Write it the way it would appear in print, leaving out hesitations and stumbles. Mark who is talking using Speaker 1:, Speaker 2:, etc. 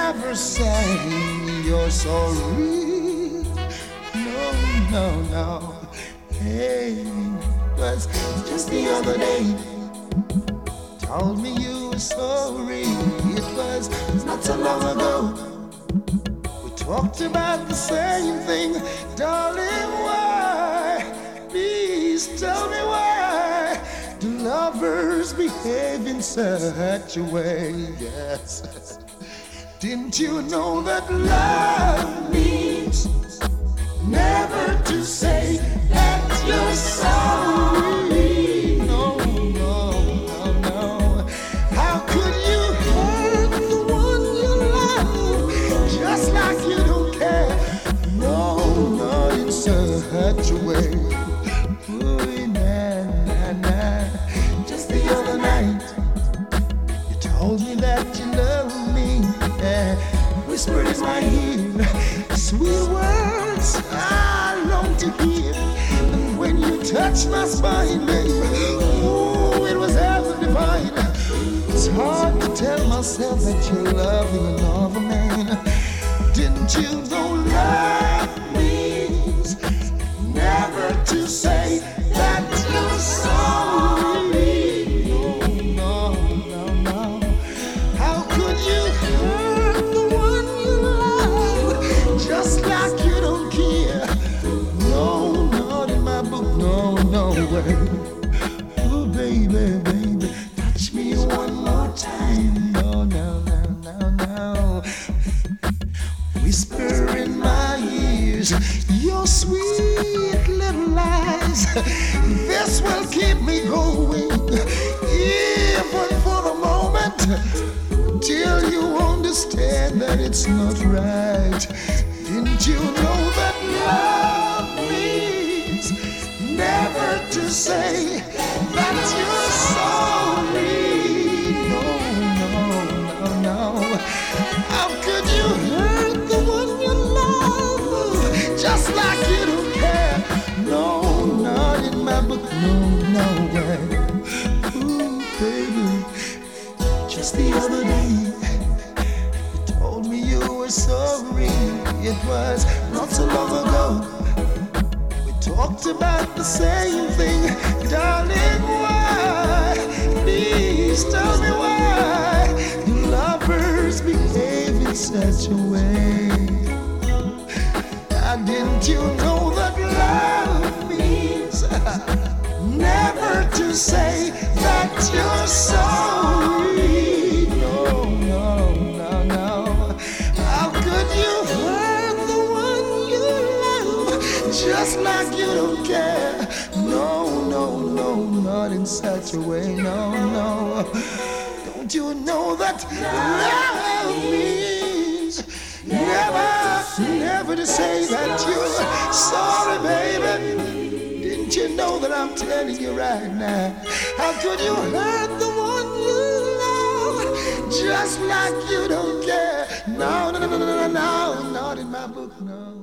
Speaker 1: never say you're sorry. No, no, no. Hey, it was just the other day. Told me you were sorry. It was not so long ago. We talked about the same thing. Darling, why? Please tell me why do lovers behave in such a way? Yes. Didn't you know that love means never to say that you're sorry? No, no, no, no. How could you hurt the one you love just like you don't care? No, not in such a way. Ooh, nah, nah, nah. Just the other night, you told me that you love me. Whispered in my ear, sweet words I long to hear. And when you touched my spine, baby, ooh, it was heaven divine. It's hard to tell myself that you're loving another man. Didn't you know love means never to say that you're sorry? No, no, no, no. How could you hurt the one you love just like you don't care? No, not in my book, no, no way. Oh, baby, baby, touch me one more time. No, no, no, no, no. Whisper in my ears your sweet little lies. This will keep me going, even for a moment, till you understand that it's not right. Didn't you know that love means never to say that you're sorry? No, no, no, no. How could you hurt the one you love just like you don't care? No, not in my book, no, no way. Ooh, baby, just the other day, you told me you were sorry. It was not so long ago. We talked about the same thing. Darling, why? Please tell me why do lovers behave in such a way? Didn't you know that love means never to say that you're sorry? No, no, no, no. How could you hurt the one you love just like you don't care? No, no, no, not in such a way. No, no. Don't you know that love means never to say that you're sorry, baby? Didn't you know that I'm telling you right now? How could you hurt the one you love just like you don't care? No, no, no, no, no, no, not in my book, no.